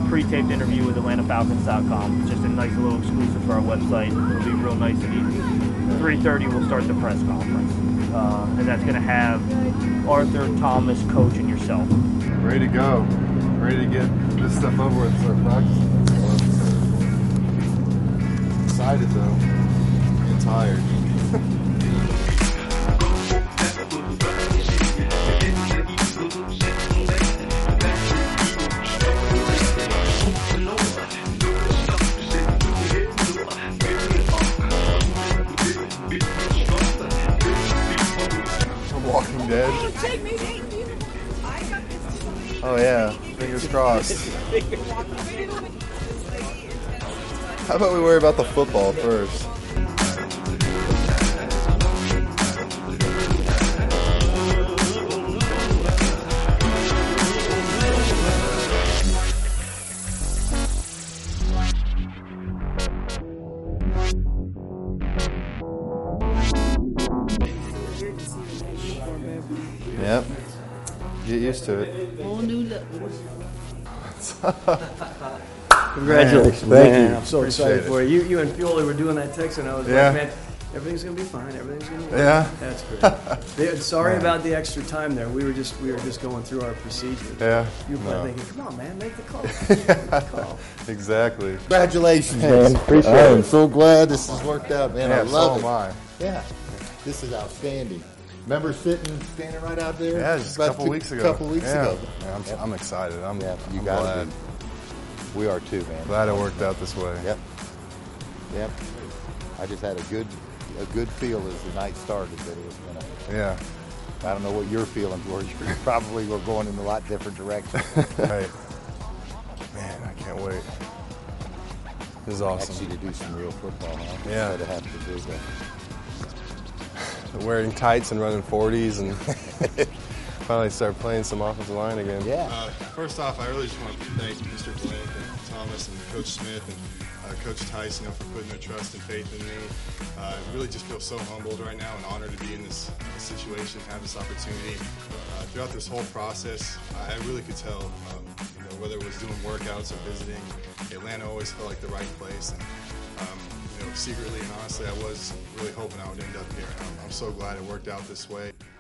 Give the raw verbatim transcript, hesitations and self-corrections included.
pre-taped interview with Atlanta Falcons dot com. Just a nice little exclusive for our website. It'll be real nice and easy. three thirty we'll start the press conference. Uh, and that's going to have Arthur, Thomas, Coach, and yourself. Ready to go. Ready to get this stuff over with and start practicing. Excited though. Getting tired. Walking Dead. Oh yeah, fingers crossed. How about we worry about the football first? Yep. Get used to it. Whole new look. Congratulations, man. Thank man. you. I'm so Appreciate excited it. for you. You. You and Pioli were doing that text, and I was Yeah. like, man, everything's gonna be fine. Everything's gonna be fine. Yeah. That's great. They- sorry Man. about the extra time there. We were just we were just going through our procedure. Yeah. You were No. thinking, come on, man, make the call. Make the call. Exactly. Congratulations, Man, appreciate I am it. so glad this has worked out, man. Yeah, I love so it. am I. Yeah, this is outstanding. Remember sitting, standing right out there? Yeah, just a About couple two- weeks ago. couple weeks yeah. ago. Yeah, I'm, Yep. I'm excited. I'm, Yeah, you I'm got glad. it. We are too, man. Glad it worked out this way. Yep. Yep. I just had a good, a good feel as the night started that it was gonna. Yeah. I don't know what your feelings were. You probably were going in a lot different directions. Right. Man, I can't wait. This is awesome. Actually, to do some real football, huh? Yeah. Instead of having to do that. Wearing tights and running forties and finally start playing some offensive line again. Yeah. Uh, first off, I really just want to thank Mister Blank and Thomas and Coach Smith and uh, Coach Tice, you know, for putting their trust and faith in me. Uh, I really just feel so humbled right now and honored to be in this, this situation, have this opportunity. Uh, throughout this whole process, I really could tell, um, you know, whether it was doing workouts or visiting, Atlanta always felt like the right place. And, um, you know, secretly and honestly, I was really hoping I would end up here. I'm, I'm so glad it worked out this way.